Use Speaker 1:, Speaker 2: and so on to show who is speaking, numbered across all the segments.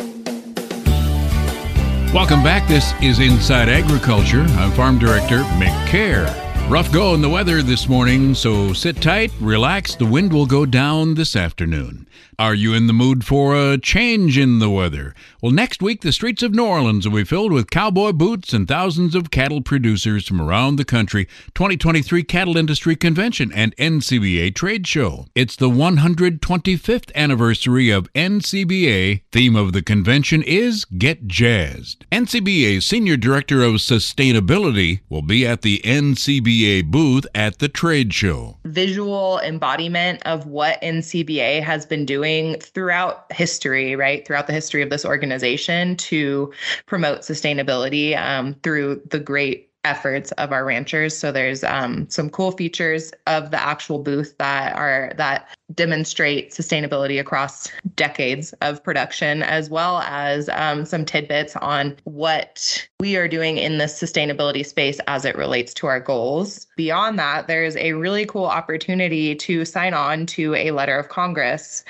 Speaker 1: Welcome back. This is Inside Agriculture. I'm Farm Director Mick Kerr. Rough go in the weather this morning, so sit tight, relax. The wind will go down this afternoon. Are you in the mood for a change in the weather? Well, next week, the streets of New Orleans will be filled with cowboy boots and thousands of cattle producers from around the country. 2023 Cattle Industry Convention and NCBA Trade Show. It's the 125th anniversary of NCBA. Theme of the convention is Get Jazzed. NCBA's Senior Director of Sustainability will be at the NCBA booth at the trade show.
Speaker 2: Visual embodiment of what NCBA has been doing throughout history, right? Throughout the history of this organization to promote sustainability through the great efforts of our ranchers. So there's some cool features of the actual booth that demonstrate sustainability across decades of production, as well as some tidbits on what we are doing in the sustainability space as it relates to our goals. Beyond that, there's a really cool opportunity to sign on to a letter of Congress,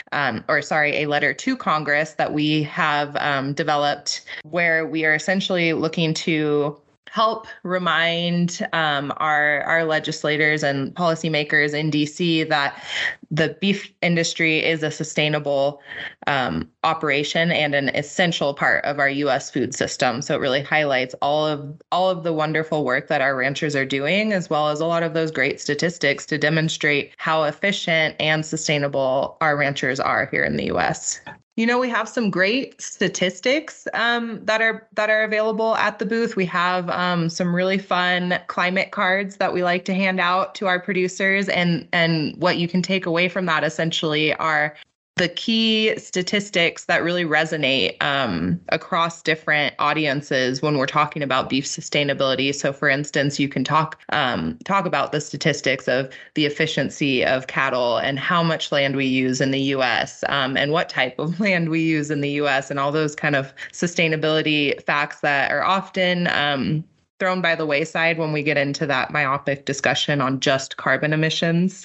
Speaker 2: a letter to Congress that we have developed, where we are essentially looking to help remind our legislators and policymakers in DC that the beef industry is a sustainable operation and an essential part of our U.S. food system. So it really highlights all of the wonderful work that our ranchers are doing, as well as a lot of those great statistics to demonstrate how efficient and sustainable our ranchers are here in the U.S. You know, we have some great statistics that are available at the booth. We have some really fun climate cards that we like to hand out to our producers, and what you can take away from that essentially are the key statistics that really resonate across different audiences when we're talking about beef sustainability. So, for instance, you can talk about the statistics of the efficiency of cattle and how much land we use in the U.S. And what type of land we use in the U.S. and all those kind of sustainability facts that are often thrown by the wayside when we get into that myopic discussion on just carbon emissions.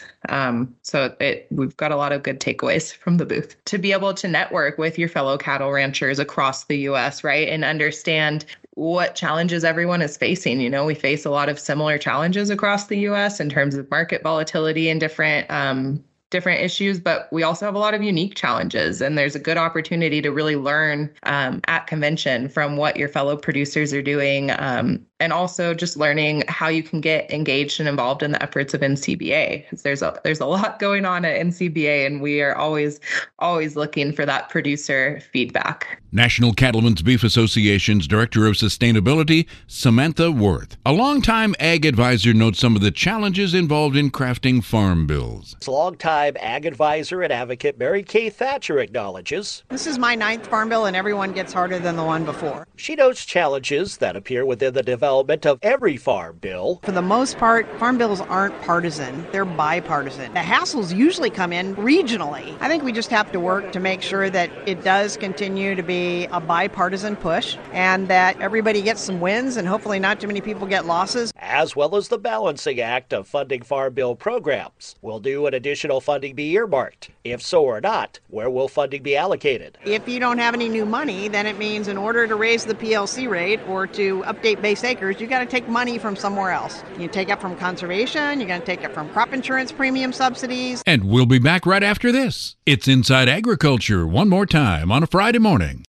Speaker 2: We've got a lot of good takeaways from the booth to be able to network with your fellow cattle ranchers across the U.S., right? And understand what challenges everyone is facing. You know, we face a lot of similar challenges across the U.S. in terms of market volatility and different issues, but we also have a lot of unique challenges. And there's a good opportunity to really learn at convention from what your fellow producers are doing, and also just learning how you can get engaged and involved in the efforts of NCBA. There's a lot going on at NCBA, and we are always looking for that producer feedback.
Speaker 1: National Cattlemen's Beef Association's Director of Sustainability, Samantha Worth. A longtime ag advisor notes some of the challenges involved in crafting farm bills.
Speaker 3: It's a longtime ag advisor and advocate Mary Kay Thatcher acknowledges.
Speaker 4: This is my 9th farm bill, and every one gets harder than the one before.
Speaker 3: She notes challenges that appear within the development of every farm bill.
Speaker 4: For the most part, farm bills aren't partisan. They're bipartisan. The hassles usually come in regionally. I think we just have to work to make sure that it does continue to be a bipartisan push and that everybody gets some wins and hopefully not too many people get losses.
Speaker 3: As well as the balancing act of funding farm bill programs. Will new and additional funding be earmarked? If so or not, where will funding be allocated?
Speaker 4: If you don't have any new money, then it means in order to raise the PLC rate or to update base acres, you got to take money from somewhere else. You take it from conservation, you're going to take it from crop insurance premium subsidies.
Speaker 1: And we'll be back right after this. It's Inside Agriculture one more time on a Friday morning.